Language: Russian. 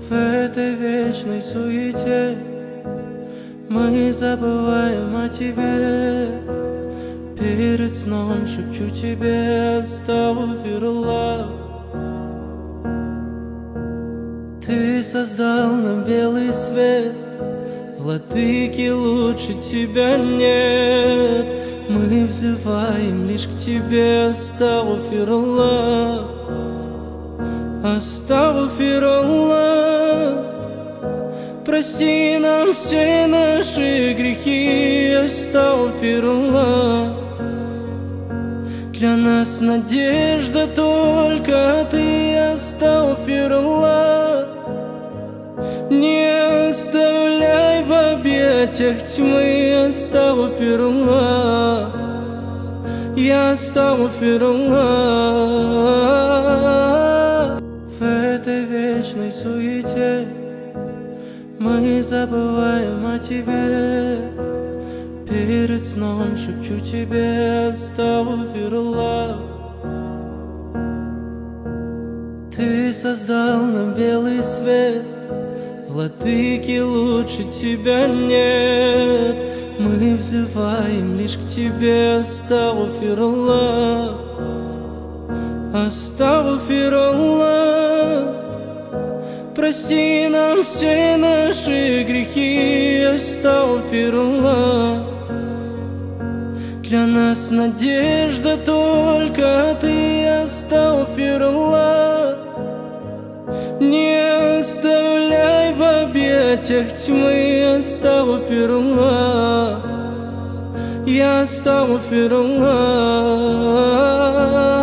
В этой вечной суете мы забываем о тебе. Перед сном шепчу тебе астагфируллах. Ты создал нам белый свет, владыки лучше тебя нет. Мы взываем лишь к тебе, астагфируллах, астагфируллах. Прости нам все наши грехи, астагфируллах. Для нас надежда только ты, астагфируллах. Не оставляй в объятиях тьмы, астагфируллах. Я астагфируллах. В этой вечной суете мы забываем о тебе. Перед сном шепчу тебе астагфируллах. Ты создал нам белый свет, владыки лучше тебя нет. Мы взываем лишь к тебе, астагфируллах, астагфируллах. Прости нам все наши грехи, астагфируллах. Для нас надежда только ты, астагфируллах. Не оставляй в объятиях тьмы, астагфируллах. Я астагфируллах.